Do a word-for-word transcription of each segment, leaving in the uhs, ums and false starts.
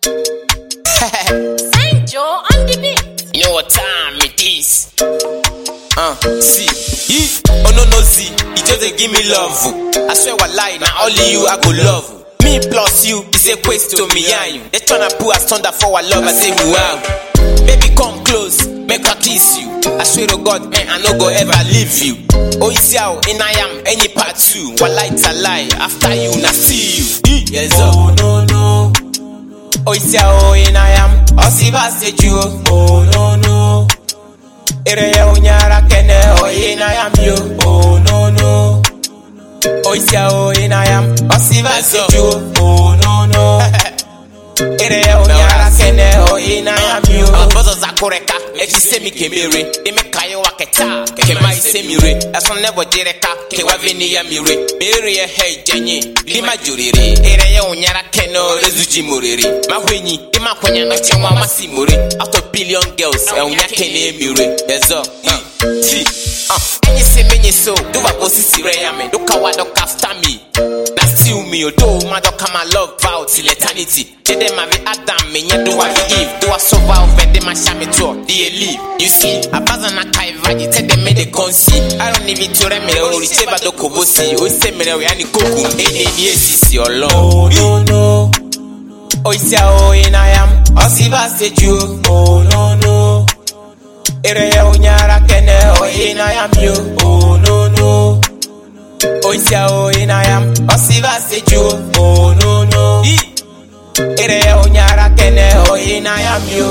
Saint Joe on the beat. You know what time it is? Uh, see, yeah. Oh no no see, you just dey give me love. I swear I lie, now only you I go love. Me plus you is a quest to me and you. They tryna put us thunder for our love, I say me wow. Baby come close, make her kiss you. I swear to God, man, I no go ever leave you. Oh it's how in I am any part two. What lights a lie after you na see you. Yes oh no no. Oh it's how in I am. Oh see vas you. Oh no no. Ere unyara kene oh in I am you. Oh no no. Oh it's how in I am. Oh see vas you. Oh no no. Ere unyara kene oh in I am you. Bozo za koreka echi se mi kemere de me kayo waketa ke mai se mire aso never jereka ke wa vini ya mire mere ye hey jenye lima jurire ere ye unyara kene o rezuji murire mahwenyi e makonya na chenwa masimure out of billion girls e unya kene mire ezo ti ah enyi se menyi so do wa go sisire ya me do ka wa do after me na still me o do ma do come love vow till eternity they dem have Adam me nya do wa Eve do wa survive de ma shame to they leave you see abaza na kai vaji te dem me de consi I don't even to me o ri se ba do kobosi o se me we ani koku e ne ni esisi olo oh no no oh isia oh in I am o si va se ju oh no no ere ya unyara kene oh in I am you oh no no oh isia oh in I am o si va se ju oh no no ere ya unyara kene oh in I am you.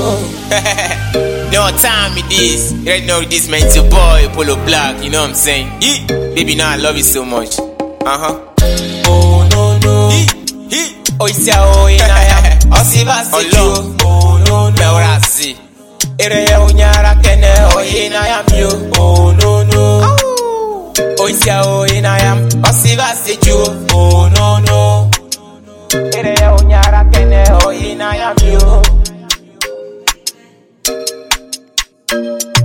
No time it is. You already know this man, it's your boy Polo Black, you know what I'm saying? Yeah. Baby, now I love you so much. Uh-huh. Oh no no. Yeah. Oh it's oh in I am. Oh si va se ju. Oh no no. Ora si. Ere ya unyara kene oh in I am you. Oh no no. Oh it's oh in I am. Oh si va se ju. Oh no no. Ere ya unyara kene oh in I am you.